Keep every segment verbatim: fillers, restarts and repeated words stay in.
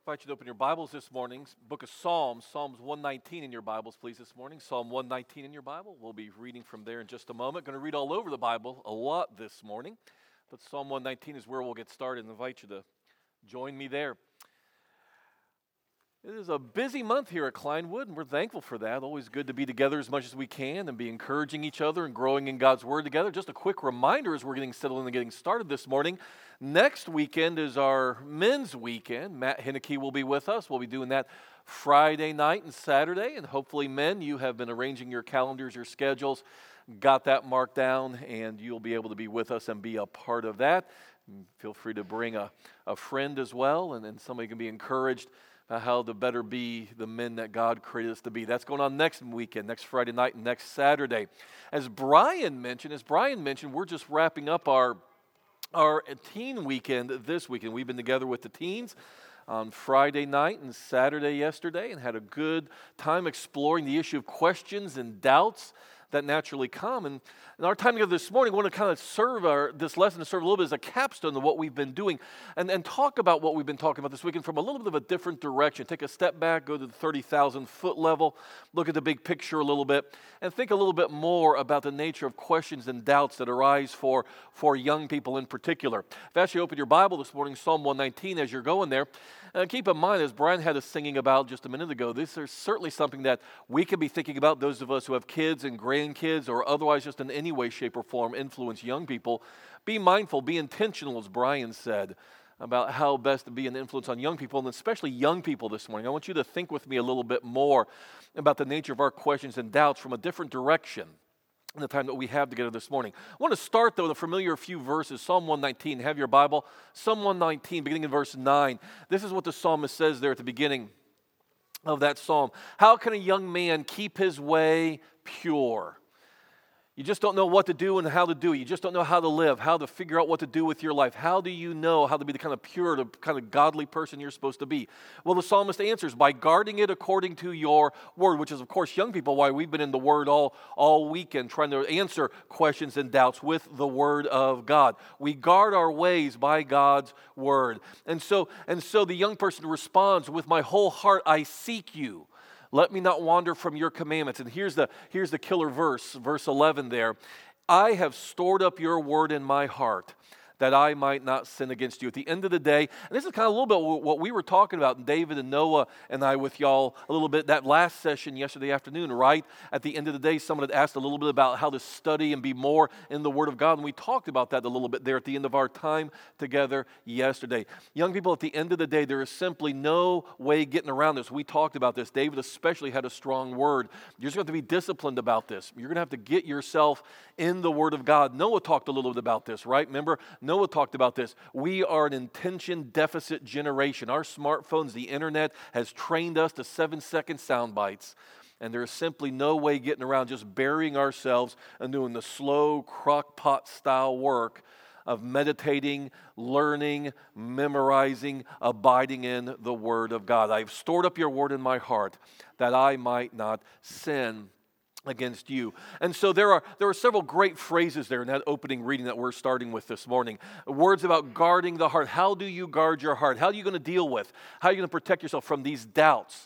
I invite you to open your Bibles this morning, book of Psalms, Psalms one nineteen in your Bibles, please, this morning. Psalm one nineteen in your Bible. We'll be reading from there in just a moment. Going to read all over the Bible a lot this morning, but Psalm one nineteen is where we'll get started and invite you to join me there. It is a busy month here at Kleinwood, and we're thankful for that. Always good to be together as much as we can and be encouraging each other and growing in God's Word together. Just a quick reminder as we're getting settled in and getting started this morning. Next weekend is our men's weekend. Matt Henneke will be with us. We'll be doing that Friday night and Saturday, and hopefully, men, you have been arranging your calendars, your schedules, got that marked down, and you'll be able to be with us and be a part of that. Feel free to bring a, a friend as well, and then somebody can be encouraged how to better be the men that God created us to be. That's going on next weekend, next Friday night and next Saturday. As Brian mentioned, as Brian mentioned, we're just wrapping up our, our teen weekend this weekend. We've been together with the teens on Friday night and Saturday yesterday and had a good time exploring the issue of questions and doubts that naturally come. And in our time together this morning, we want to kind of serve our, this lesson to serve a little bit as a capstone of what we've been doing and, and talk about what we've been talking about this weekend from a little bit of a different direction. Take a step back, go to the thirty thousand foot level, look at the big picture a little bit, and think a little bit more about the nature of questions and doubts that arise for, for young people in particular. If you actually open your Bible this morning, Psalm one nineteen, as you're going there, and keep in mind, as Brian had us singing about just a minute ago, this is certainly something that we can be thinking about, those of us who have kids and grandkids or otherwise just in any way, shape, or form influence young people. Be mindful, be intentional, as Brian said, about how best to be an influence on young people, and especially young people this morning. I want you to think with me a little bit more about the nature of our questions and doubts from a different direction in the time that we have together this morning. I want to start, though, with a familiar few verses. Psalm one nineteen, have your Bible. Psalm one nineteen, beginning in verse nine. This is what the psalmist says there at the beginning of that psalm. How can a young man keep his way pure? You just don't know what to do and how to do it. You just don't know how to live, how to figure out what to do with your life. How do you know how to be the kind of pure, the kind of godly person you're supposed to be? Well, the psalmist answers by guarding it according to your word, which is, of course, young people, why we've been in the word all, all weekend trying to answer questions and doubts with the word of God. We guard our ways by God's word. And so, and so the young person responds, with my whole heart I seek you. Let me not wander from your commandments. And here's the, here's the killer verse, verse eleven there. I have stored up your word in my heart, that I might not sin against you. At the end of the day, and this is kind of a little bit what we were talking about, David and Noah and I with y'all a little bit, that last session yesterday afternoon, right? At the end of the day, someone had asked a little bit about how to study and be more in the Word of God, and we talked about that a little bit there at the end of our time together yesterday. Young people, at the end of the day, there is simply no way getting around this. We talked about this. David especially had a strong word. You're just going to have to be disciplined about this. You're going to have to get yourself in the Word of God. Noah talked a little bit about this, right? Remember, Noah talked about this. We are an attention deficit generation. Our smartphones, the internet, has trained us to seven-second sound bites. And there is simply no way getting around just burying ourselves and doing the slow, crock-pot style work of meditating, learning, memorizing, abiding in the Word of God. I have stored up your word in my heart that I might not sin against you. And so there are there are several great phrases there in that opening reading that we're starting with this morning. Words about guarding the heart. How do you guard your heart? How are you going to deal with? How are you going to protect yourself from these doubts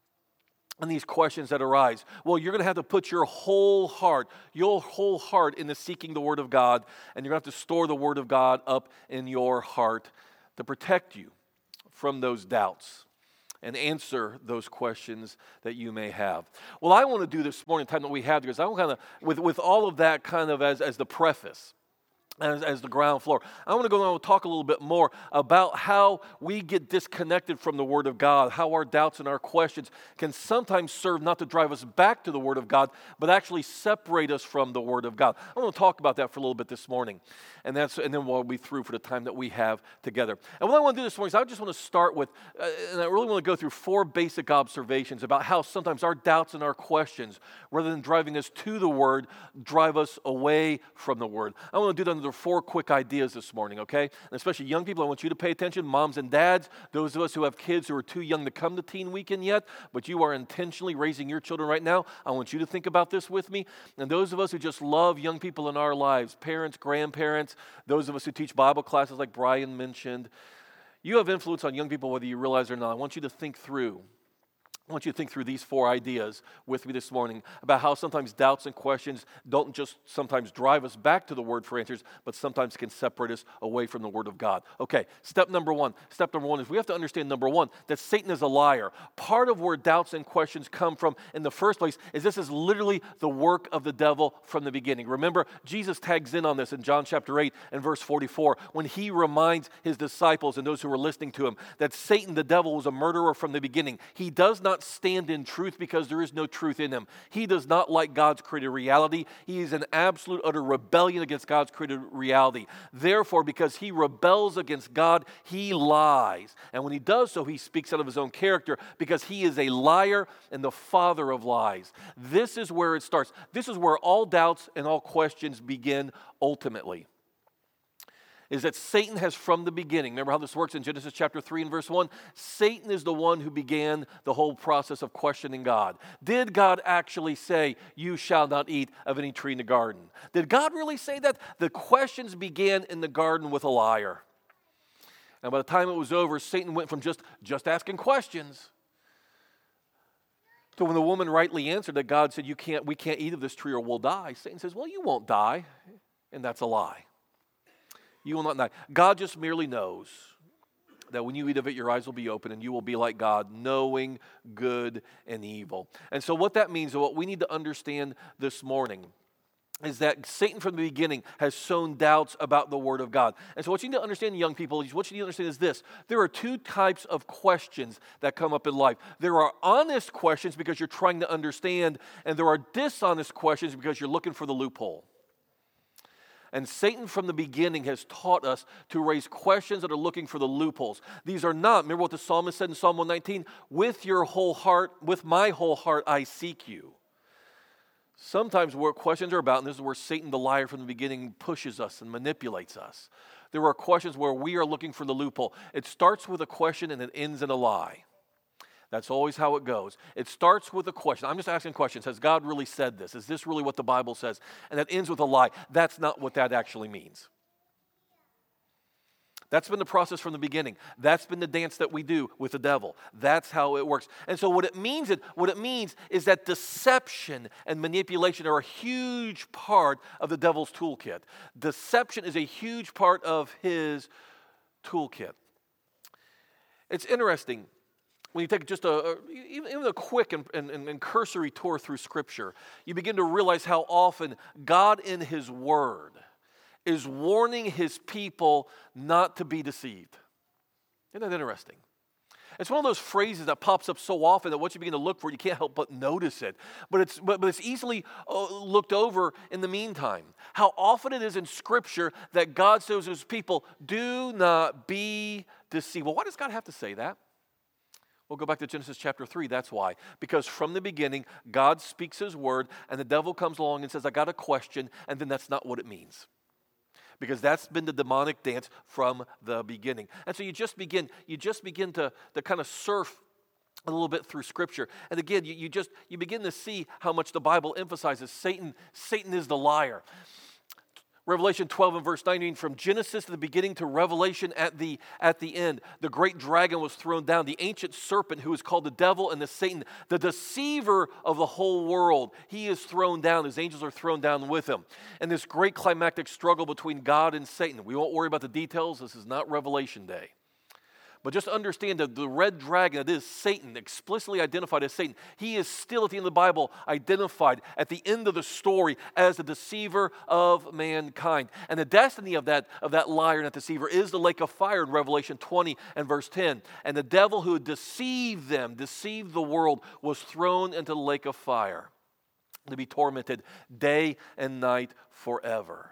and these questions that arise? Well, you're going to have to put your whole heart, your whole heart into seeking the Word of God, and you're going to have to store the Word of God up in your heart to protect you from those doubts and answer those questions that you may have. Well, I want to do this morning, the time that we have, because I want kind of, with, with all of that kind of as, as the preface, As, as the ground floor. I want to go on and talk a little bit more about how we get disconnected from the Word of God, how our doubts and our questions can sometimes serve not to drive us back to the Word of God, but actually separate us from the Word of God. I want to talk about that for a little bit this morning, and that's and then we'll be through for the time that we have together. And what I want to do this morning is I just want to start with, uh, and I really want to go through four basic observations about how sometimes our doubts and our questions, rather than driving us to the Word, drive us away from the Word. I want to do that under four quick ideas this morning, okay? And especially young people, I want you to pay attention. Moms and dads, those of us who have kids who are too young to come to teen weekend yet, but you are intentionally raising your children right now, I want you to think about this with me. And those of us who just love young people in our lives, parents, grandparents, those of us who teach Bible classes like Brian mentioned, You have influence on young people whether you realize it or not. I want you to think through. I want you to think through these four ideas with me this morning about how sometimes doubts and questions don't just sometimes drive us back to the Word for answers, but sometimes can separate us away from the Word of God. Okay, step number one. Step number one is we have to understand, number one, that Satan is a liar. Part of where doubts and questions come from in the first place is this is literally the work of the devil from the beginning. Remember, Jesus tags in on this in John chapter eight and verse forty-four when he reminds his disciples and those who were listening to him that Satan, the devil, was a murderer from the beginning. He does not stand in truth because there is no truth in him. He does not like God's created reality. He is an absolute utter rebellion against God's created reality. Therefore, because he rebels against God, he lies. And when he does so, he speaks out of his own character because he is a liar and the father of lies. This is where it starts. This is where all doubts and all questions begin ultimately. Is that Satan has from the beginning, remember how this works in Genesis chapter three and verse one? Satan is the one who began the whole process of questioning God. Did God actually say, you shall not eat of any tree in the garden? Did God really say that? The questions began in the garden with a liar. And by the time it was over, Satan went from just, just asking questions to when the woman rightly answered that God said, you can't, we can't eat of this tree or we'll die. Satan says, well, you won't die. And that's a lie. You will not die. God just merely knows that when you eat of it, your eyes will be open and you will be like God, knowing good and evil. And so what that means, and what we need to understand this morning, is that Satan from the beginning has sown doubts about the Word of God. And so what you need to understand, young people, what you need to understand is this. There are two types of questions that come up in life. There are honest questions because you're trying to understand, and there are dishonest questions because you're looking for the loophole. And Satan from the beginning has taught us to raise questions that are looking for the loopholes. These are not, remember what the psalmist said in Psalm one nineteen? With your whole heart, with my whole heart I seek you. Sometimes what questions are about, and this is where Satan the liar from the beginning pushes us and manipulates us. There are questions where we are looking for the loophole. It starts with a question and it ends in a lie. That's always how it goes. It starts with a question. I'm just asking questions. Has God really said this? Is this really what the Bible says? And it ends with a lie. That's not what that actually means. That's been the process from the beginning. That's been the dance that we do with the devil. That's how it works. And so what it means, what it means is that deception and manipulation are a huge part of the devil's toolkit. Deception is a huge part of his toolkit. It's interesting. When you take just a, a even a quick and, and, and cursory tour through Scripture, you begin to realize how often God in His Word is warning His people not to be deceived. Isn't that interesting? It's one of those phrases that pops up so often that once you begin to look for it, you can't help but notice it. But it's, but, but it's easily uh, looked over in the meantime. How often it is in Scripture that God says to His people, do not be deceived. Well, why does God have to say that? We'll go back to Genesis chapter three. That's why. Because from the beginning, God speaks His word, and the devil comes along and says, I got a question, and then that's not what it means. Because that's been the demonic dance from the beginning. And so you just begin, you just begin to, to kind of surf a little bit through Scripture. And again, you, you just you begin to see how much the Bible emphasizes Satan, Satan is the liar. Revelation twelve and verse nineteen, from Genesis to the beginning to Revelation at the, at the end, the great dragon was thrown down, the ancient serpent who is called the devil and the Satan, the deceiver of the whole world. He is thrown down. His angels are thrown down with him. And this great climactic struggle between God and Satan. We won't worry about the details. This is not Revelation Day. But just understand that the red dragon, that is Satan, explicitly identified as Satan, he is still at the end of the Bible identified at the end of the story as the deceiver of mankind. And the destiny of that, of that liar and that deceiver is the lake of fire in Revelation twenty and verse ten. And the devil who deceived them, deceived the world, was thrown into the lake of fire to be tormented day and night forever.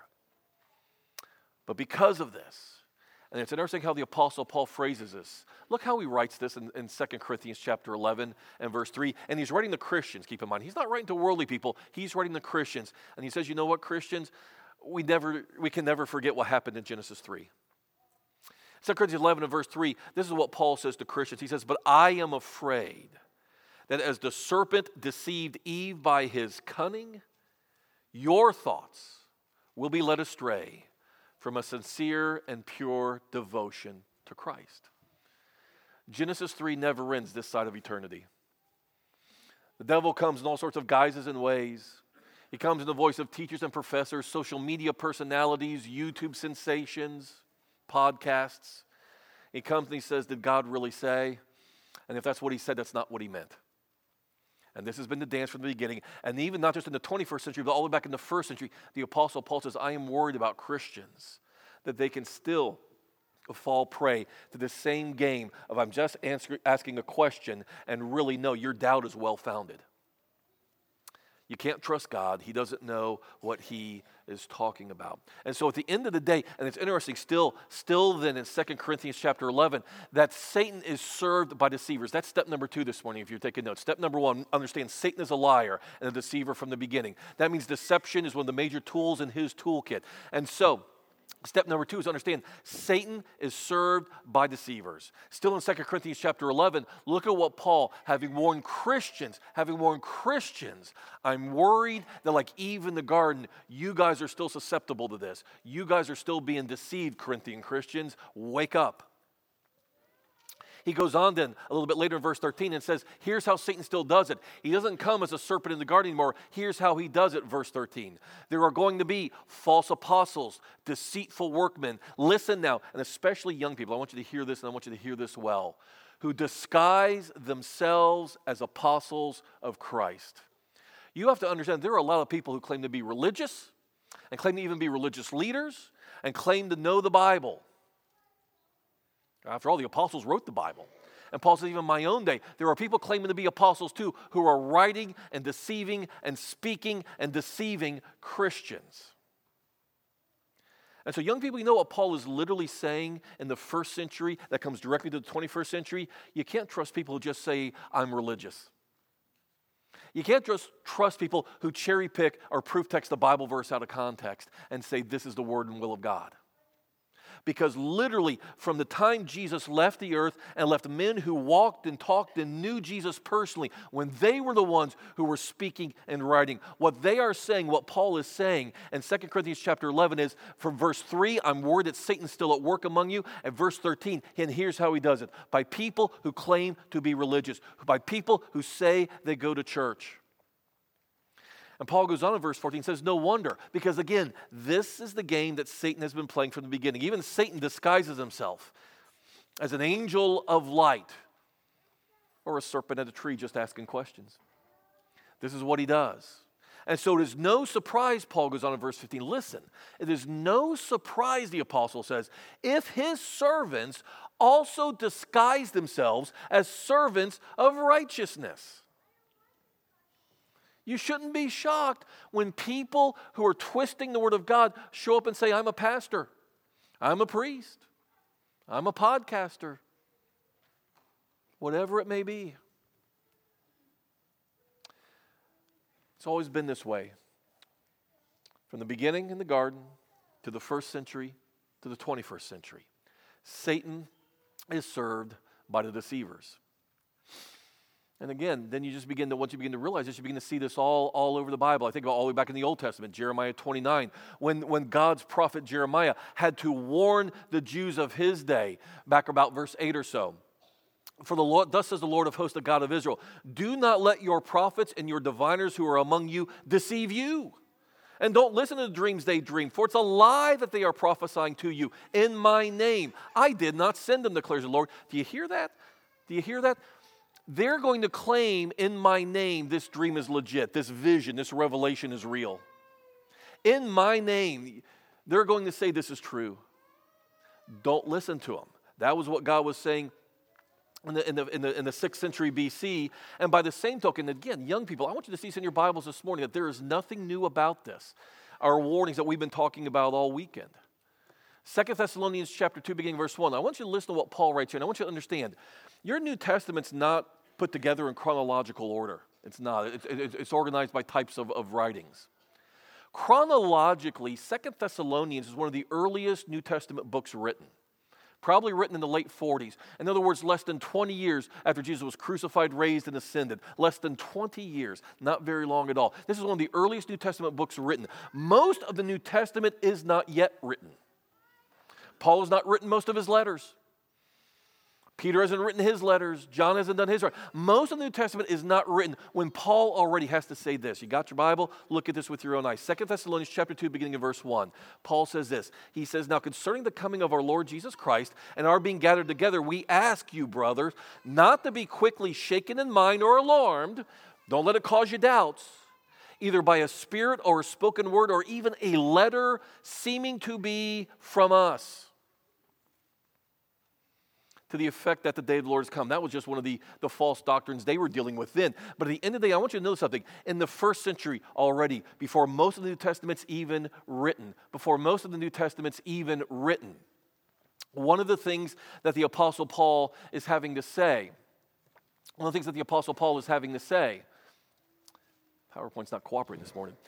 But because of this, and it's interesting how the Apostle Paul phrases this. Look how he writes this in, in Second Corinthians chapter eleven and verse three. And he's writing to Christians, keep in mind. He's not writing to worldly people. He's writing to Christians. And he says, you know what, Christians? We never, we can never forget what happened in Genesis three. Second Corinthians eleven and verse three, this is what Paul says to Christians. He says, but I am afraid that as the serpent deceived Eve by his cunning, your thoughts will be led astray from a sincere and pure devotion to Christ. Genesis three never ends this side of eternity. The devil comes in all sorts of guises and ways. He comes in the voice of teachers and professors, social media personalities, YouTube sensations, podcasts. He comes and he says, did God really say? And if that's what he said, that's not what he meant. And this has been the dance from the beginning. And even not just in the twenty-first century, but all the way back in the first century, the Apostle Paul says, I am worried about Christians, that they can still fall prey to the same game of I'm just answer, asking a question, and really, no, your doubt is well-founded. You can't trust God. He doesn't know what he is talking about. And so at the end of the day, and it's interesting still, still then in Second Corinthians chapter eleven, that Satan is served by deceivers. That's step number two this morning if you're taking notes. Step number one, understand Satan is a liar and a deceiver from the beginning. That means deception is one of the major tools in his toolkit. And so, step number two is understand Satan is served by deceivers. Still in Second Corinthians chapter eleven, look at what Paul, having warned Christians, having warned Christians, I'm worried that like Eve in the garden, you guys are still susceptible to this. You guys are still being deceived, Corinthian Christians. Wake up. He goes on then a little bit later in verse thirteen and says, here's how Satan still does it. He doesn't come as a serpent in the garden anymore. Here's how he does it, verse thirteen. There are going to be false apostles, deceitful workmen. Listen now, and especially young people. I want you to hear this, and I want you to hear this well. Who disguise themselves as apostles of Christ. You have to understand there are a lot of people who claim to be religious and claim to even be religious leaders and claim to know the Bible. After all, the apostles wrote the Bible. And Paul says, even in my own day, there are people claiming to be apostles too who are writing and deceiving and speaking and deceiving Christians. And so young people, you know what Paul is literally saying in the first century that comes directly to the twenty-first century? You can't trust people who just say, I'm religious. You can't just trust people who cherry pick or proof text a Bible verse out of context and say, this is the word and will of God. Because literally, from the time Jesus left the earth and left men who walked and talked and knew Jesus personally, when they were the ones who were speaking and writing, what they are saying, what Paul is saying in Second Corinthians chapter eleven is, from verse three, I'm worried that Satan's still at work among you. At verse thirteen, and here's how he does it. By people who claim to be religious, by people who say they go to church. And Paul goes on in verse fourteen and says, no wonder, because again, this is the game that Satan has been playing from the beginning. Even Satan disguises himself as an angel of light or a serpent at a tree just asking questions. This is what he does. And so it is no surprise, Paul goes on in verse fifteen, listen, it is no surprise, the apostle says, if his servants also disguise themselves as servants of righteousness. You shouldn't be shocked when people who are twisting the word of God show up and say, I'm a pastor, I'm a priest, I'm a podcaster, whatever it may be. It's always been this way. From the beginning in the garden to the first century to the twenty-first century. Satan is served by the deceivers. And again, then you just begin to, once you begin to realize this, you begin to see this all, all over the Bible. I think about all the way back in the Old Testament, Jeremiah twenty-nine, when, when God's prophet Jeremiah had to warn the Jews of his day, back about verse eight or so. For the Lord, thus says the Lord of hosts, the God of Israel, do not let your prophets and your diviners who are among you deceive you. And don't listen to the dreams they dream, for it's a lie that they are prophesying to you in my name. I did not send them, declares the Lord. Do you hear that? Do you hear that? They're going to claim in my name this dream is legit, this vision, this revelation is real. In my name, they're going to say this is true. Don't listen to them. That was what God was saying in the, in the, in the, in the sixth century B C. And by the same token, again, young people, I want you to see this in your Bibles this morning, that there is nothing new about this. Our warnings that we've been talking about all weekend. Second Thessalonians chapter two, beginning verse one. I want you to listen to what Paul writes here, and I want you to understand, your New Testament's not put together in chronological order. It's not. It's, it's, it's organized by types of, of writings. Chronologically, Second Thessalonians is one of the earliest New Testament books written. Probably written in the late forties. In other words, less than twenty years after Jesus was crucified, raised, and ascended. Less than twenty years. Not very long at all. This is one of the earliest New Testament books written. Most of the New Testament is not yet written. Paul has not written most of his letters. Peter hasn't written his letters. John hasn't done his. Most of the New Testament is not written when Paul already has to say this. You got your Bible? Look at this with your own eyes. Second Thessalonians chapter two, beginning in verse one. Paul says this. He says, now concerning the coming of our Lord Jesus Christ and our being gathered together, we ask you, brothers, not to be quickly shaken in mind or alarmed. Don't let it cause you doubts, either by a spirit or a spoken word or even a letter seeming to be from us, to the effect that the day of the Lord has come. That was just one of the, the false doctrines they were dealing with then. But at the end of the day, I want you to know something. In the first century already, before most of the New Testament's even written, before most of the New Testament's even written, one of the things that the Apostle Paul is having to say, one of the things that the Apostle Paul is having to say, PowerPoint's not cooperating this morning,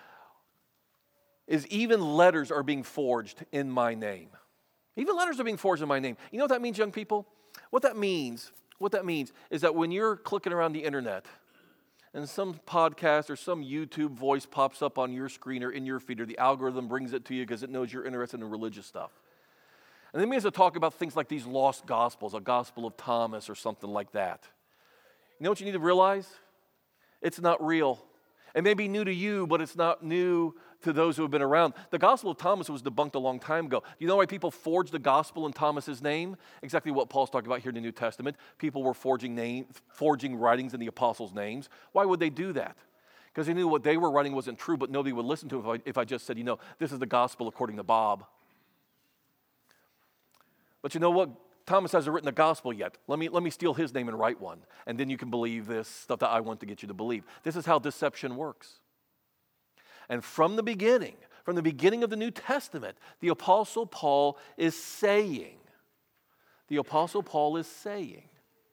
is even letters are being forged in my name. Even letters are being forged in my name. You know what that means, young people? What that means, what that means is that when you're clicking around the internet and some podcast or some YouTube voice pops up on your screen or in your feed, or the algorithm brings it to you because it knows you're interested in religious stuff. And then begins to talk about things like these lost gospels, a gospel of Thomas or something like that. You know what you need to realize? It's not real. It may be new to you, but it's not new to those who have been around. The Gospel of Thomas was debunked a long time ago. You know why people forged the Gospel in Thomas's name? Exactly what Paul's talking about here in the New Testament. People were forging name, forging writings in the apostles' names. Why would they do that? Because they knew what they were writing wasn't true, but nobody would listen to it if I, if I just said, you know, this is the Gospel according to Bob. But you know what? Thomas hasn't written a gospel yet. Let me, let me steal his name and write one. And then you can believe this stuff that I want to get you to believe. This is how deception works. And from the beginning, from the beginning of the New Testament, the Apostle Paul is saying, the Apostle Paul is saying,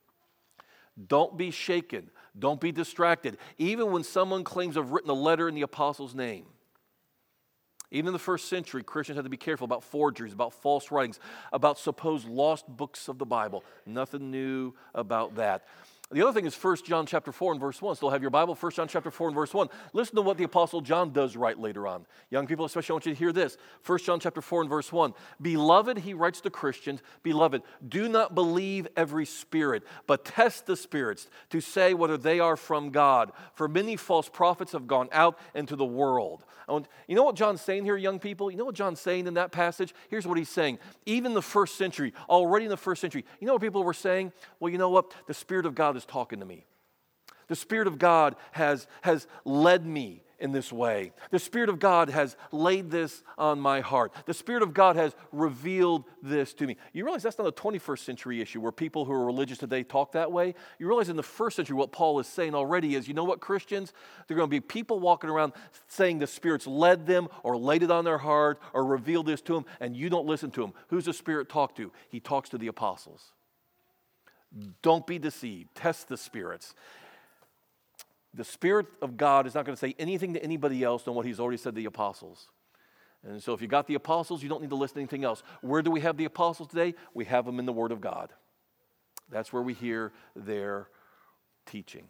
don't be shaken, don't be distracted. Even when someone claims to have written a letter in the apostle's name, even in the first century, Christians had to be careful about forgeries, about false writings, about supposed lost books of the Bible. Nothing new about that. The other thing is First John chapter four and verse one. Still have your Bible? First John chapter four and verse one. Listen to what the Apostle John does write later on. Young people, especially, I want you to hear this. First John chapter four and verse one. Beloved, he writes to Christians, beloved, do not believe every spirit, but test the spirits to say whether they are from God. For many false prophets have gone out into the world. Want, you know what John's saying here, young people? You know what John's saying in that passage? Here's what he's saying. Even the first century, already in the first century, you know what people were saying? Well, you know what? The Spirit of God is talking to me. The Spirit of God has, has led me in this way. The Spirit of God has laid this on my heart. The Spirit of God has revealed this to me. You realize that's not a twenty-first century issue where people who are religious today talk that way? You realize in the first century what Paul is saying already is, you know what, Christians? There are going to be people walking around saying the Spirit's led them or laid it on their heart or revealed this to them, and you don't listen to them. Who's the Spirit talk to? He talks to the apostles. Don't be deceived. Test the spirits. The Spirit of God is not going to say anything to anybody else than what he's already said to the apostles. And so if you got the apostles, you don't need to listen to anything else. Where do we have the apostles today? We have them in the Word of God. That's where we hear their teaching.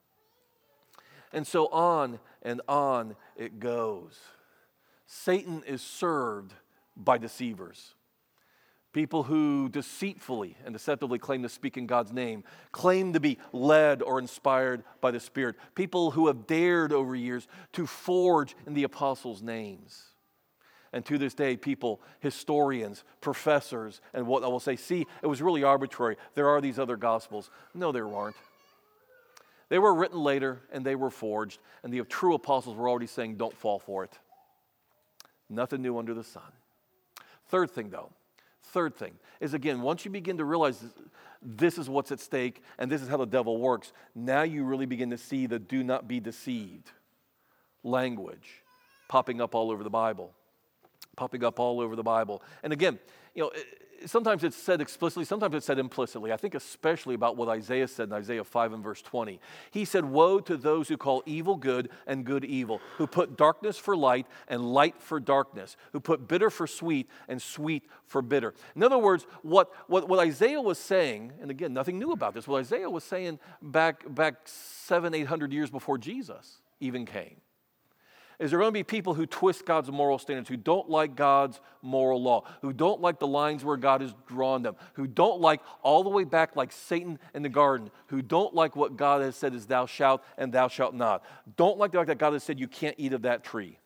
And so on and on it goes. Satan is served by deceivers. People who deceitfully and deceptively claim to speak in God's name, claim to be led or inspired by the Spirit. People who have dared over years to forge in the apostles' names. And to this day, people, historians, professors, and what I will say, see, it was really arbitrary. There are these other gospels. No, there weren't. They were written later, and they were forged, and the true apostles were already saying, don't fall for it. Nothing new under the sun. Third thing, though. Third thing is, again, once you begin to realize this is what's at stake and this is how the devil works, now you really begin to see the do not be deceived language popping up all over the Bible. Popping up all over the Bible. And again, you know, sometimes it's said explicitly, sometimes it's said implicitly. I think especially about what Isaiah said in Isaiah five and verse twenty. He said, woe to those who call evil good and good evil, who put darkness for light and light for darkness, who put bitter for sweet and sweet for bitter. In other words, what, what, what Isaiah was saying, and again, nothing new about this, what Isaiah was saying back, back seven, eight hundred years before Jesus even came. is there are going to be people who twist God's moral standards, who don't like God's moral law, who don't like the lines where God has drawn them, who don't like all the way back like Satan in the garden, who don't like what God has said is thou shalt and thou shalt not. Don't like the fact that God has said you can't eat of that tree.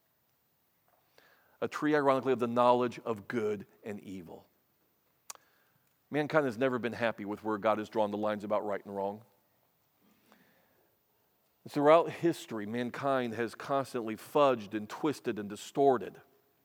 A tree, ironically, of the knowledge of good and evil. Mankind has never been happy with where God has drawn the lines about right and wrong. Throughout history, mankind has constantly fudged and twisted and distorted.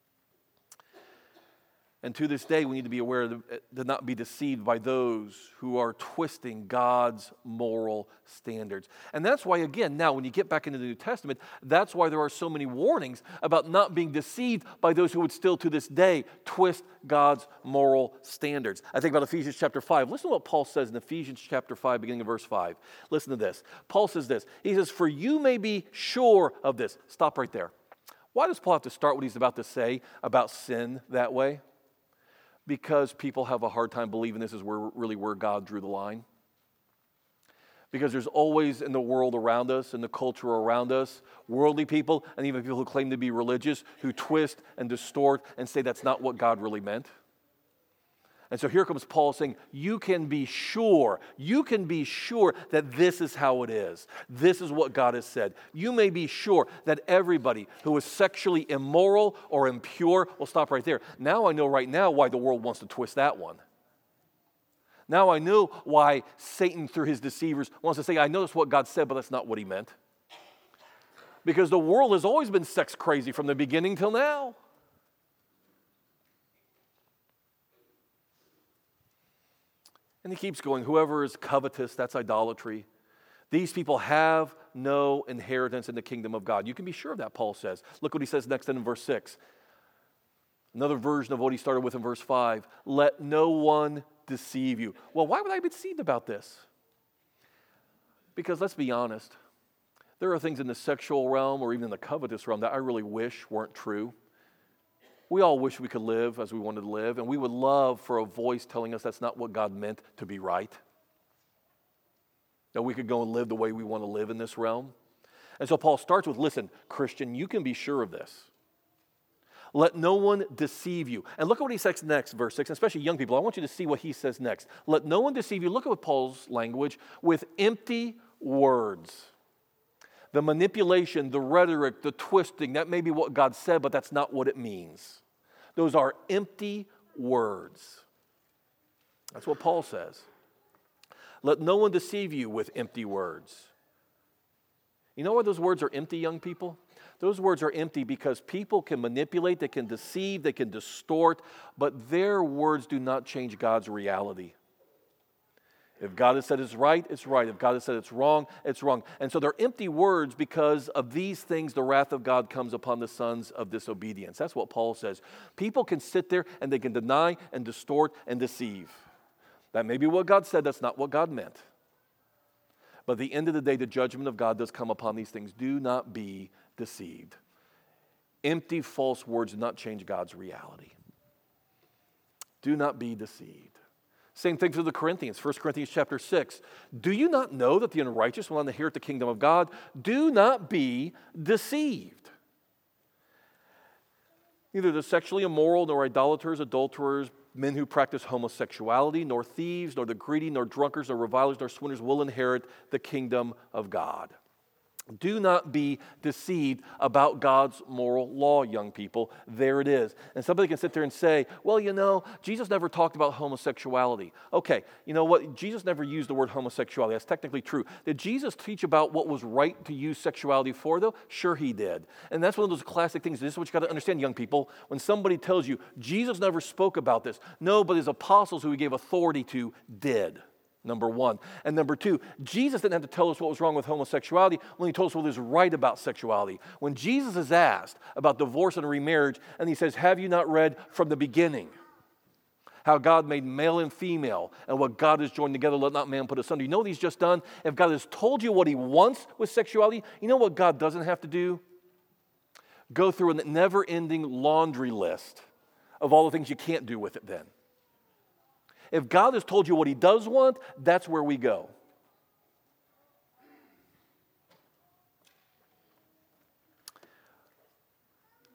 And to this day, we need to be aware to, to not be deceived by those who are twisting God's moral standards. And that's why, again, now when you get back into the New Testament, that's why there are so many warnings about not being deceived by those who would still to this day twist God's moral standards. I think about Ephesians chapter five. Listen to what Paul says in Ephesians chapter five, beginning of verse five. Listen to this. Paul says this. He says, "For you may be sure of this." Stop right there. Why does Paul have to start what he's about to say about sin that way? Because people have a hard time believing this is where really where God drew the line. Because there's always in the world around us, in the culture around us, worldly people and even people who claim to be religious who twist and distort and say that's not what God really meant. And so here comes Paul saying, you can be sure, you can be sure that this is how it is. This is what God has said. You may be sure that everybody who is sexually immoral or impure, will stop right there. Now I know right now why the world wants to twist that one. Now I know why Satan, through his deceivers, wants to say, I know that's what God said, but that's not what he meant. Because the world has always been sex crazy from the beginning till now. And he keeps going, whoever is covetous, that's idolatry. These people have no inheritance in the kingdom of God. You can be sure of that, Paul says. Look what he says next in verse six. Another version of what he started with in verse five. Let no one deceive you. Well, why would I be deceived about this? Because let's be honest. There are things in the sexual realm or even in the covetous realm that I really wish weren't true. We all wish we could live as we wanted to live, and we would love for a voice telling us that's not what God meant to be right. That we could go and live the way we want to live in this realm. And so Paul starts with, listen, Christian, you can be sure of this. Let no one deceive you. And look at what he says next, verse six, especially young people. I want you to see what he says next. Let no one deceive you. Look at what Paul's language, with empty words. The manipulation, the rhetoric, the twisting, that may be what God said, but that's not what it means. Those are empty words. That's what Paul says. Let no one deceive you with empty words. You know why those words are empty, young people? Those words are empty because people can manipulate, they can deceive, they can distort, but their words do not change God's reality. If God has said it's right, it's right. If God has said it's wrong, it's wrong. And so they're empty words because of these things, the wrath of God comes upon the sons of disobedience. That's what Paul says. People can sit there and they can deny and distort and deceive. That may be what God said, that's not what God meant. But at the end of the day, the judgment of God does come upon these things. Do not be deceived. Empty, false words do not change God's reality. Do not be deceived. Same thing for the Corinthians, First Corinthians chapter six. Do you not know that the unrighteous will not inherit the kingdom of God? Do not be deceived. Neither the sexually immoral, nor idolaters, adulterers, men who practice homosexuality, nor thieves, nor the greedy, nor drunkards, nor revilers, nor swindlers will inherit the kingdom of God. Do not be deceived about God's moral law, young people. There it is. And somebody can sit there and say, well, you know, Jesus never talked about homosexuality. Okay, you know what? Jesus never used the word homosexuality. That's technically true. Did Jesus teach about what was right to use sexuality for, though? Sure he did. And that's one of those classic things. This is what you got to understand, young people. When somebody tells you, Jesus never spoke about this. No, but his apostles who he gave authority to did. Number one. And number two, Jesus didn't have to tell us what was wrong with homosexuality when he told us what is right about sexuality. When Jesus is asked about divorce and remarriage, and he says, have you not read from the beginning how God made male and female, and what God has joined together, let not man put asunder? You know what he's just done? If God has told you what he wants with sexuality, you know what God doesn't have to do? Go through a never-ending laundry list of all the things you can't do with it then. If God has told you what he does want, that's where we go.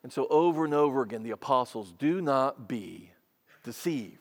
And so over and over again, the apostles, do not be deceived.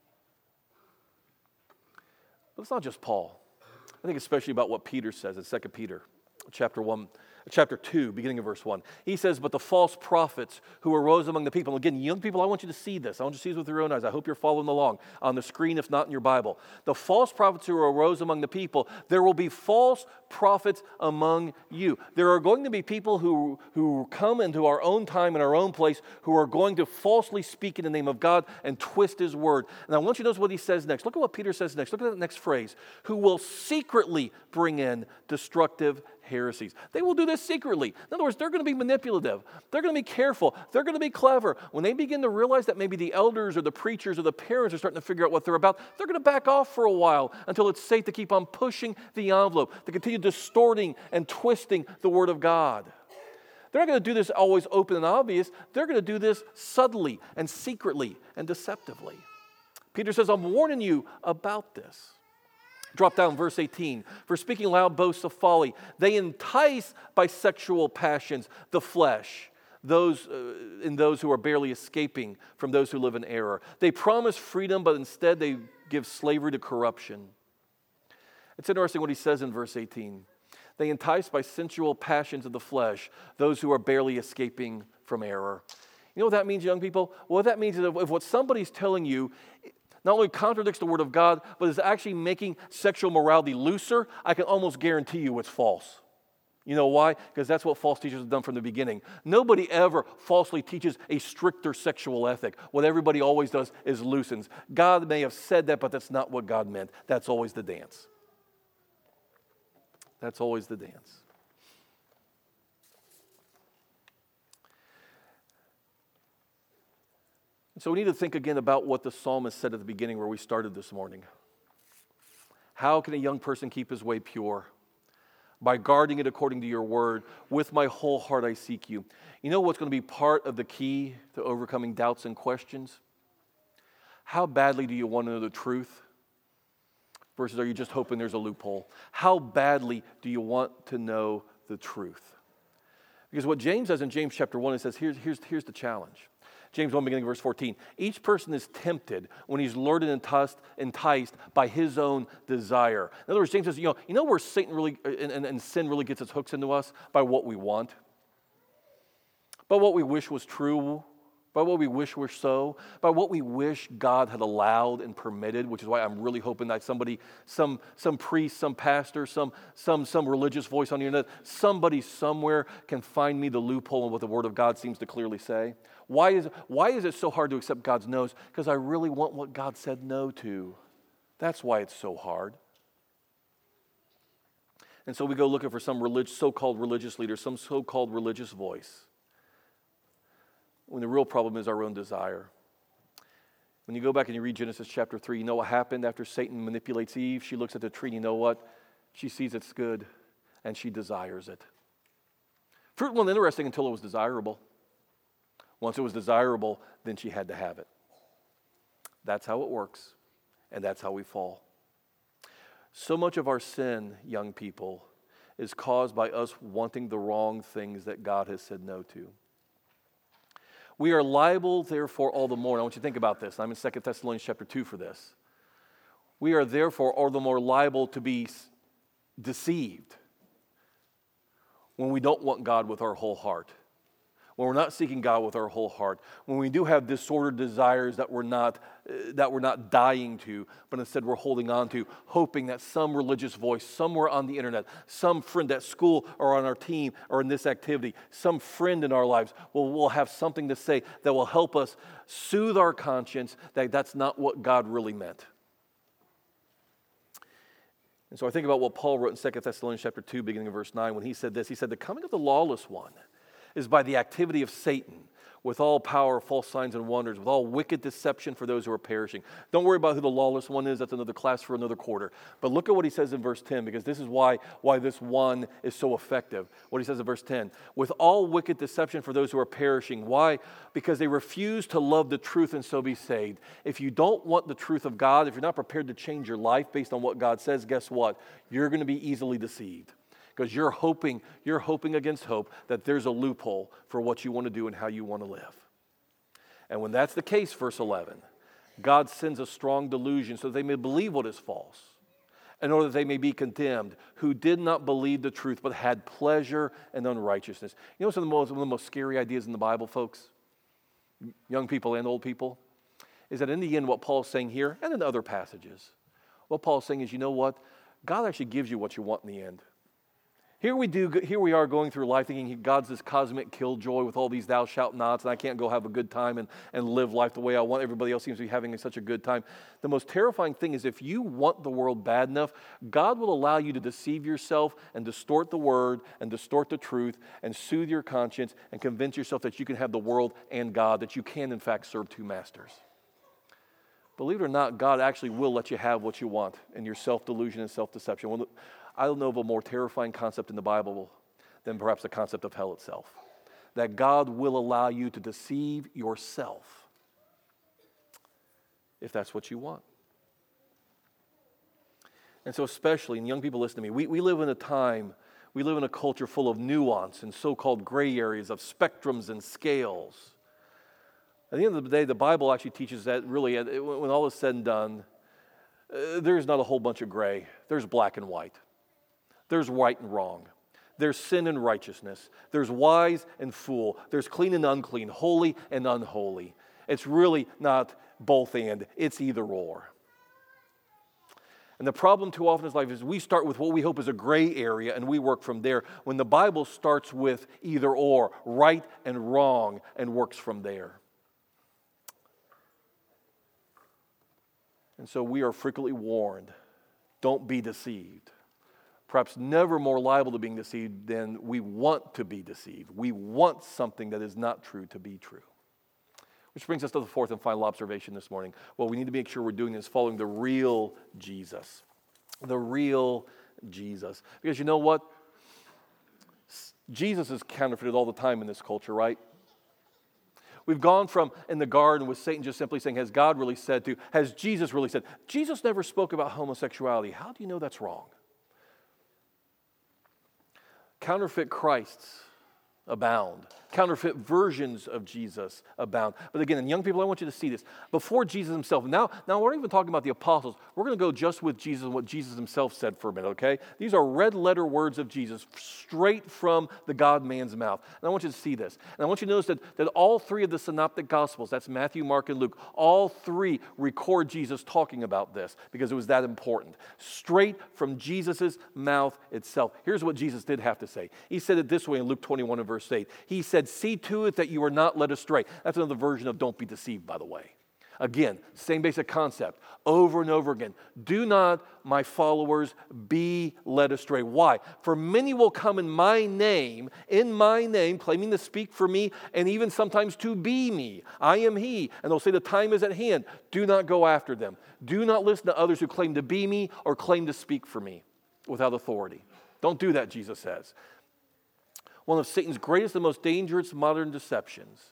But it's not just Paul. I think especially about what Peter says in Second Peter chapter one, chapter two, beginning of verse one. He says, but the false prophets who arose among the people. And again, young people, I want you to see this. I want you to see this with your own eyes. I hope you're following along on the screen, if not in your Bible. The false prophets who arose among the people, there will be false prophets among you. There are going to be people who, who come into our own time and our own place who are going to falsely speak in the name of God and twist His word. And I want you to notice what he says next. Look at what Peter says next. Look at that next phrase. Who will secretly bring in destructive heresies. They will do this secretly. In other words, they're going to be manipulative. They're going to be careful. They're going to be clever. When they begin to realize that maybe the elders or the preachers or the parents are starting to figure out what they're about, they're going to back off for a while until it's safe to keep on pushing the envelope, to continue distorting and twisting the Word of God. They're not going to do this always open and obvious. They're going to do this subtly and secretly and deceptively. Peter says, I'm warning you about this. Drop down verse eighteen. For speaking loud boasts of folly, they entice by sexual passions the flesh, those uh, in those who are barely escaping from those who live in error. They promise freedom, but instead they give slavery to corruption. It's interesting what he says in verse eighteen. They entice by sensual passions of the flesh, those who are barely escaping from error. You know what that means, young people? Well, what that means is if what somebody's telling you not only contradicts the Word of God, but is actually making sexual morality looser, I can almost guarantee you it's false. You know why? Because that's what false teachers have done from the beginning. Nobody ever falsely teaches a stricter sexual ethic. What everybody always does is loosens. God may have said that, but that's not what God meant. That's always the dance. That's always the dance. So we need to think again about what the psalmist said at the beginning where we started this morning. How can a young person keep his way pure? By guarding it according to your word. With my whole heart I seek you. You know what's going to be part of the key to overcoming doubts and questions? How badly do you want to know the truth? Versus are you just hoping there's a loophole? How badly do you want to know the truth? Because what James says in James chapter one, it says, here's, here's, here's the challenge. James one, beginning verse fourteen. Each person is tempted when he's lured and enticed, enticed by his own desire. In other words, James says, you know, you know where Satan really and, and, and sin really gets its hooks into us? By what we want. By what we wish was true. By what we wish were so. By what we wish God had allowed and permitted, which is why I'm really hoping that somebody, some, some priest, some pastor, some, some, some religious voice on the internet, somebody somewhere can find me the loophole in what the Word of God seems to clearly say. Why is, why is it so hard to accept God's no's? Because I really want what God said no to. That's why it's so hard. And so we go looking for some relig- so-called religious leader, some so-called religious voice. When the real problem is our own desire. When you go back and you read Genesis chapter three, you know what happened after Satan manipulates Eve? She looks at the tree and you know what? She sees it's good and she desires it. Fruit wasn't interesting until it was desirable. Once it was desirable, then she had to have it. That's how it works, and that's how we fall. So much of our sin, young people, is caused by us wanting the wrong things that God has said no to. We are liable, therefore, all the more. And I want you to think about this. I'm in Second Thessalonians chapter two for this. We are therefore all the more liable to be deceived when we don't want God with our whole heart. When we're not seeking God with our whole heart, when we do have disordered desires that we're not uh, that we're not dying to, but instead we're holding on to, hoping that some religious voice somewhere on the internet, some friend at school or on our team or in this activity, some friend in our lives will, will have something to say that will help us soothe our conscience that that's not what God really meant. And so I think about what Paul wrote in Second Thessalonians chapter two, beginning of verse nine, when he said this. He said, the coming of the lawless one is by the activity of Satan, with all power, false signs and wonders, with all wicked deception for those who are perishing. Don't worry about who the lawless one is. That's another class for another quarter. But look at what he says in verse ten, because this is why, why this one is so effective. What he says in verse ten, with all wicked deception for those who are perishing. Why? Because they refuse to love the truth and so be saved. If you don't want the truth of God, if you're not prepared to change your life based on what God says, guess what? You're going to be easily deceived. Because you're hoping, you're hoping against hope that there's a loophole for what you want to do and how you want to live. And when that's the case, verse eleven, God sends a strong delusion so that they may believe what is false, in order that they may be condemned, who did not believe the truth, but had pleasure in unrighteousness. You know what's one of the most, one of the most scary ideas in the Bible, folks? Young people and old people? Is that in the end, what Paul's saying here, and in other passages, what Paul's saying is, you know what? God actually gives you what you want in the end. Here we do. Here we are going through life thinking God's this cosmic killjoy with all these thou shalt nots, and I can't go have a good time and, and live life the way I want. Everybody else seems to be having such a good time. The most terrifying thing is if you want the world bad enough, God will allow you to deceive yourself and distort the word and distort the truth and soothe your conscience and convince yourself that you can have the world and God, that you can in fact serve two masters. Believe it or not, God actually will let you have what you want in your self-delusion and self-deception. I don't know of a more terrifying concept in the Bible than perhaps the concept of hell itself. That God will allow you to deceive yourself if that's what you want. And so especially, and young people listen to me, we, we live in a time, we live in a culture full of nuance and so-called gray areas of spectrums and scales. At the end of the day, the Bible actually teaches that really, when all is said and done, uh, there's not a whole bunch of gray. There's black and white. There's right and wrong. There's sin and righteousness. There's wise and fool. There's clean and unclean, holy and unholy. It's really not both and. It's either or. And the problem too often in life is we start with what we hope is a gray area and we work from there, when the Bible starts with either or, right and wrong, and works from there. And so we are frequently warned, don't be deceived. Perhaps never more liable to being deceived than we want to be deceived. We want something that is not true to be true. Which brings us to the fourth and final observation this morning. What we need to make sure we're doing is following the real Jesus. The real Jesus. Because you know what? Jesus is counterfeited all the time in this culture, right? We've gone from in the garden with Satan just simply saying, has God really said to, has Jesus really said? Jesus never spoke about homosexuality. How do you know that's wrong? Counterfeit Christs abound. Counterfeit versions of Jesus abound. But again, and young people, I want you to see this. Before Jesus himself, now, now we're not even talking about the apostles. We're going to go just with Jesus and what Jesus himself said for a minute, okay? These are red letter words of Jesus straight from the God-man's mouth. And I want you to see this. And I want you to notice that, that all three of the synoptic gospels, that's Matthew, Mark, and Luke, all three record Jesus talking about this because it was that important. Straight from Jesus' mouth itself. Here's what Jesus did have to say. He said it this way in Luke twenty-one and verse eight. He said, see to it that you are not led astray. That's another version of don't be deceived, by the way. Again, same basic concept, over and over again. Do not, my followers, be led astray. Why? For many will come in my name, in my name, claiming to speak for me, and even sometimes to be me. I am he. And they'll say the time is at hand. Do not go after them. Do not listen to others who claim to be me or claim to speak for me without authority. Don't do that, Jesus says. One of Satan's greatest and most dangerous modern deceptions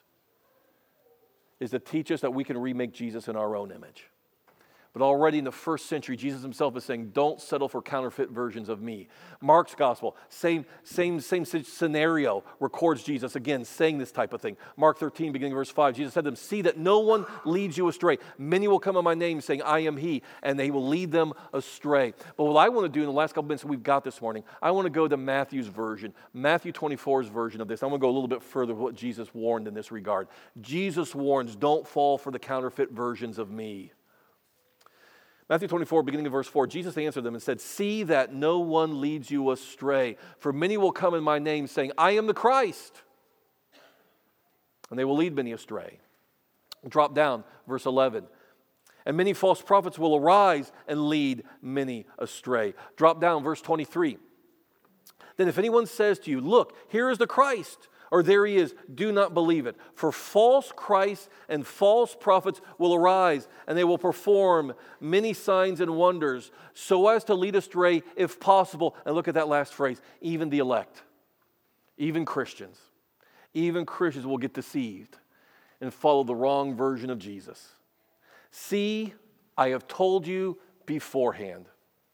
is to teach us that we can remake Jesus in our own image. But already in the first century, Jesus himself is saying, don't settle for counterfeit versions of me. Mark's gospel, same, same, same scenario, records Jesus again saying this type of thing. Mark thirteen, beginning verse five, Jesus said to them, see that no one leads you astray. Many will come in my name saying, I am he, and they will lead them astray. But what I want to do in the last couple minutes that we've got this morning, I want to go to Matthew's version, Matthew twenty-four's version of this. I want to go a little bit further with what Jesus warned in this regard. Jesus warns, don't fall for the counterfeit versions of me. Matthew twenty-four, beginning of verse four, Jesus answered them and said, see that no one leads you astray, for many will come in my name saying, I am the Christ, and they will lead many astray. Drop down, verse eleven. And many false prophets will arise and lead many astray. Drop down, verse twenty-three. Then if anyone says to you, look, here is the Christ, or there he is, do not believe it. For false Christs and false prophets will arise, and they will perform many signs and wonders, so as to lead astray, if possible. And look at that last phrase, even the elect, even Christians. Even Christians will get deceived and follow the wrong version of Jesus. See, I have told you beforehand.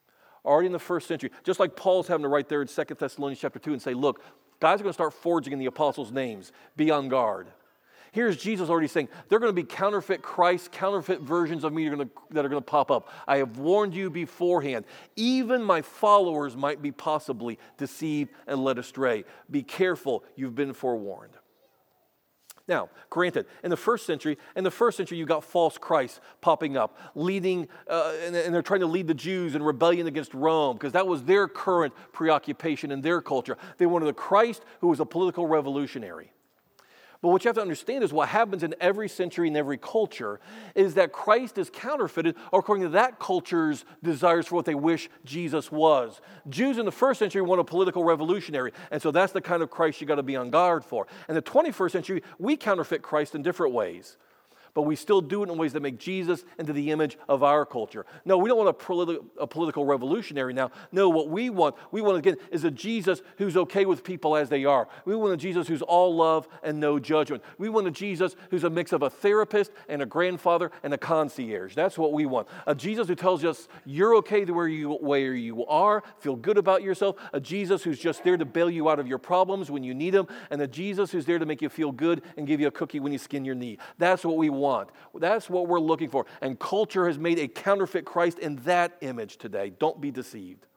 already in the first century, just like Paul's having to write there in Second Thessalonians chapter two and say, look, guys are going to start forging in the apostles' names. Be on guard. Here's Jesus already saying, there are going to be counterfeit Christ, counterfeit versions of me that are, going to, that are going to pop up. I have warned you beforehand. Even my followers might be possibly deceived and led astray. Be careful, you've been forewarned. Now, granted, in the first century, in the first century, you got false Christs popping up, leading, uh, and, and they're trying to lead the Jews in rebellion against Rome, because that was their current preoccupation in their culture. They wanted a Christ who was a political revolutionary. But what you have to understand is what happens in every century and every culture is that Christ is counterfeited according to that culture's desires for what they wish Jesus was. Jews in the first century want a political revolutionary, and so that's the kind of Christ you got to be on guard for. In the twenty-first century, we counterfeit Christ in different ways, but we still do it in ways that make Jesus into the image of our culture. No, we don't want a, politi- a political revolutionary now. No, what we want, we want again, is a Jesus who's okay with people as they are. We want a Jesus who's all love and no judgment. We want a Jesus who's a mix of a therapist and a grandfather and a concierge. That's what we want. A Jesus who tells us you're okay to where you, where you are, feel good about yourself. A Jesus who's just there to bail you out of your problems when you need him. And a Jesus who's there to make you feel good and give you a cookie when you skin your knee. That's what we want. Want. That's what we're looking for. And culture has made a counterfeit Christ in that image today. Don't be deceived.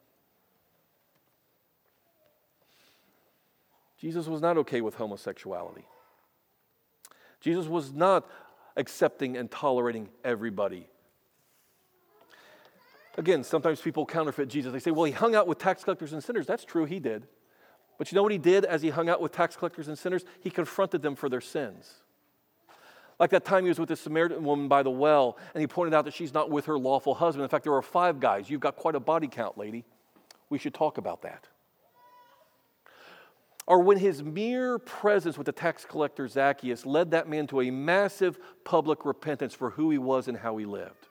Jesus was not okay with homosexuality. Jesus was not accepting and tolerating everybody. Again, sometimes people counterfeit Jesus. They say, well, he hung out with tax collectors and sinners. That's true, he did. But you know what he did as he hung out with tax collectors and sinners? He confronted them for their sins. Like that time he was with the Samaritan woman by the well, and he pointed out that she's not with her lawful husband. In fact, there are five guys. You've got quite a body count, lady. We should talk about that. Or when his mere presence with the tax collector Zacchaeus led that man to a massive public repentance for who he was and how he lived.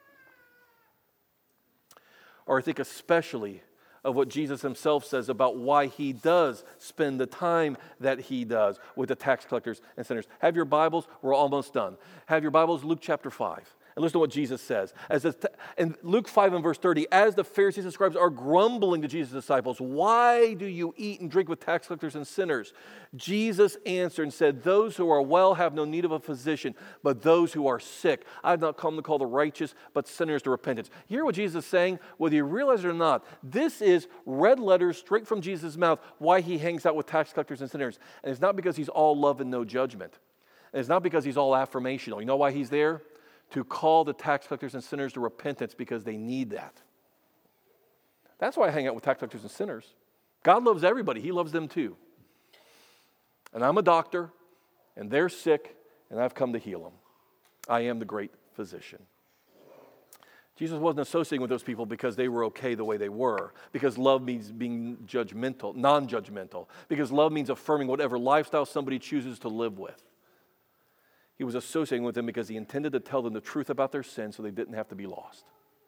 Or I think especially of what Jesus himself says about why he does spend the time that he does with the tax collectors and sinners. Have your Bibles? We're almost done. Have your Bibles, Luke chapter five. And listen to what Jesus says. As the, in Luke five and verse thirty, as the Pharisees and scribes are grumbling to Jesus' disciples, why do you eat and drink with tax collectors and sinners? Jesus answered and said, those who are well have no need of a physician, but those who are sick. I have not come to call the righteous, but sinners to repentance. You hear what Jesus is saying? Whether you realize it or not, this is red letters straight from Jesus' mouth why he hangs out with tax collectors and sinners. And it's not because he's all love and no judgment. And it's not because he's all affirmational. You know why he's there? To call the tax collectors and sinners to repentance because they need that. That's why I hang out with tax collectors and sinners. God loves everybody. He loves them too. And I'm a doctor, and they're sick, and I've come to heal them. I am the great physician. Jesus wasn't associating with those people because they were okay the way they were, because love means being judgmental, non-judgmental, because love means affirming whatever lifestyle somebody chooses to live with. He was associating with them because he intended to tell them the truth about their sin so they didn't have to be lost.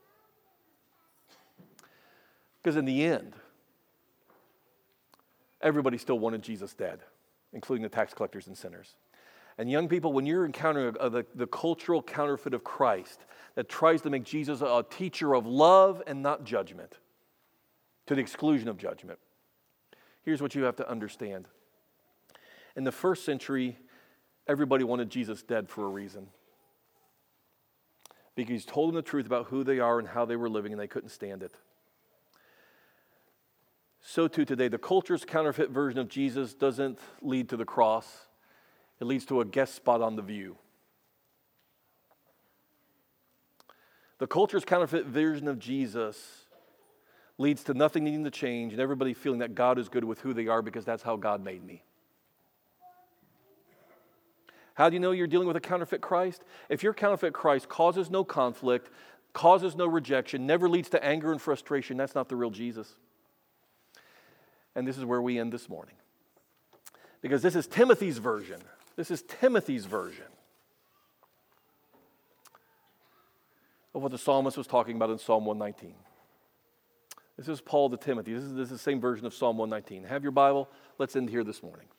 Because in the end, everybody still wanted Jesus dead, including the tax collectors and sinners. And young people, when you're encountering a, a, the, the cultural counterfeit of Christ that tries to make Jesus a, a teacher of love and not judgment, to the exclusion of judgment, here's what you have to understand. In the first century, everybody wanted Jesus dead for a reason. Because he told them the truth about who they are and how they were living, and they couldn't stand it. So too today, the culture's counterfeit version of Jesus doesn't lead to the cross. It leads to a guest spot on The View. The culture's counterfeit version of Jesus leads to nothing needing to change and everybody feeling that God is good with who they are because that's how God made me. How do you know you're dealing with a counterfeit Christ? If your counterfeit Christ causes no conflict, causes no rejection, never leads to anger and frustration, that's not the real Jesus. And this is where we end this morning. Because this is Timothy's version. This is Timothy's version of what the psalmist was talking about in Psalm one nineteen. This is Paul to Timothy. This is, this is the same version of Psalm one nineteen. Have your Bible? Let's end here this morning.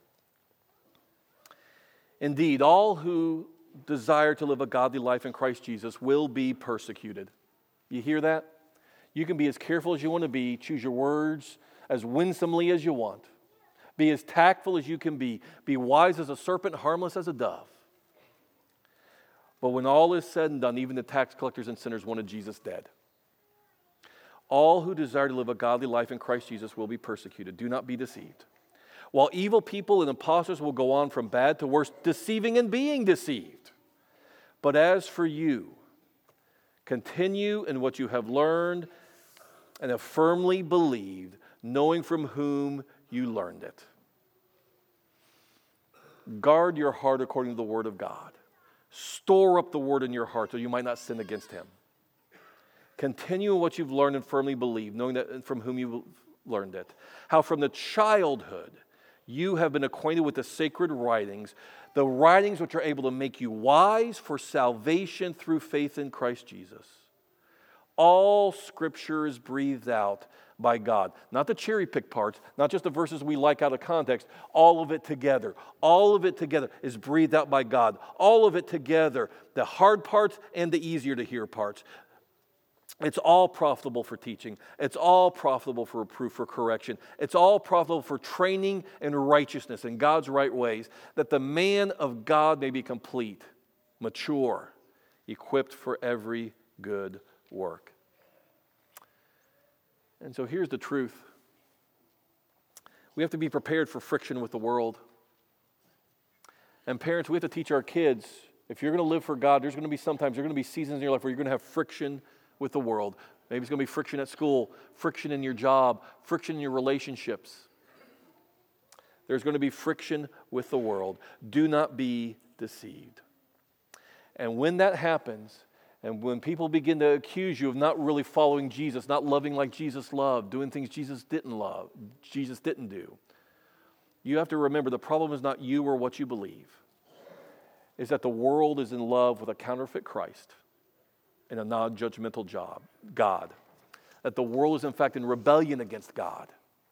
Indeed, all who desire to live a godly life in Christ Jesus will be persecuted. You hear that? You can be as careful as you want to be, choose your words as winsomely as you want. Be as tactful as you can be. Be wise as a serpent, harmless as a dove. But when all is said and done, even the tax collectors and sinners wanted Jesus dead. All who desire to live a godly life in Christ Jesus will be persecuted. Do not be deceived. While evil people and impostors will go on from bad to worse, deceiving and being deceived. But as for you, continue in what you have learned and have firmly believed, knowing from whom you learned it. Guard your heart according to the word of God. Store up the word in your heart so you might not sin against him. Continue in what you've learned and firmly believe, knowing that from whom you learned it. How from the childhood you have been acquainted with the sacred writings, the writings which are able to make you wise for salvation through faith in Christ Jesus. All Scripture is breathed out by God. Not the cherry-picked parts, not just the verses we like out of context. All of it together. All of it together is breathed out by God. All of it together, the hard parts and the easier to hear parts. It's all profitable for teaching. It's all profitable for reproof, for correction. It's all profitable for training in righteousness in God's right ways, that the man of God may be complete, mature, equipped for every good work. And so here's the truth. We have to be prepared for friction with the world. And parents, we have to teach our kids, if you're going to live for God, there's going to be sometimes, there are going to be seasons in your life where you're going to have friction with the world. Maybe it's going to be friction at school, friction in your job, friction in your relationships. There's going to be friction with the world. Do not be deceived. And when that happens, and when people begin to accuse you of not really following Jesus, not loving like Jesus loved, doing things Jesus didn't love, Jesus didn't do, you have to remember the problem is not you or what you believe. It's that the world is in love with a counterfeit Christ and a non-judgmental job, God. That the world is in fact in rebellion against God.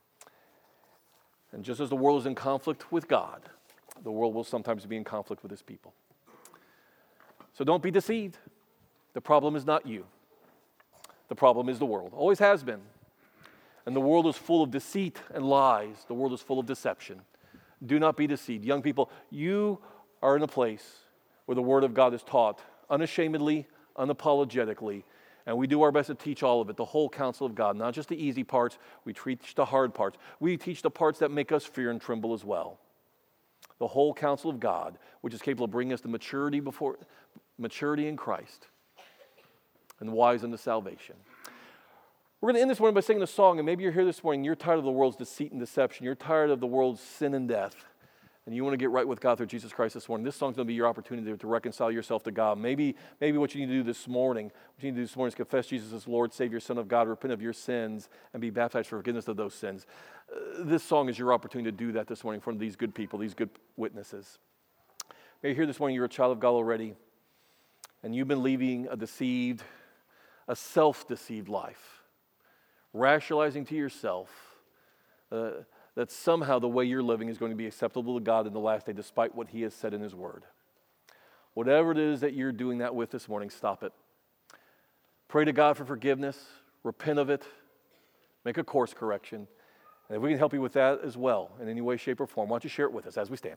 And just as the world is in conflict with God, the world will sometimes be in conflict with his people. So don't be deceived. The problem is not you. The problem is the world. Always has been. And the world is full of deceit and lies. The world is full of deception. Do not be deceived. Young people, you are in a place where the Word of God is taught unashamedly, unapologetically, and we do our best to teach all of it, the whole counsel of God, not just the easy parts. We teach the hard parts. We teach the parts that make us fear and tremble as well. The whole counsel of God, which is capable of bringing us to maturity before maturity in Christ and wise unto salvation. We're going to end this morning by singing a song, and maybe you're here this morning, you're tired of the world's deceit and deception. You're tired of the world's sin and death, and you want to get right with God through Jesus Christ this morning. This song's going to be your opportunity to reconcile yourself to God. Maybe, maybe what you need to do this morning, what you need to do this morning is confess Jesus as Lord, Savior, Son of God, repent of your sins, and be baptized for forgiveness of those sins. Uh, this song is your opportunity to do that this morning in front of these good people, these good witnesses. Maybe here this morning you're a child of God already, and you've been leading a deceived, a self-deceived life. Rationalizing to yourself uh, that somehow the way you're living is going to be acceptable to God in the last day, despite what He has said in His Word. Whatever it is that you're doing that with this morning, stop it. Pray to God for forgiveness, repent of it, make a course correction. And if we can help you with that as well, in any way, shape, or form, why don't you share it with us as we stand.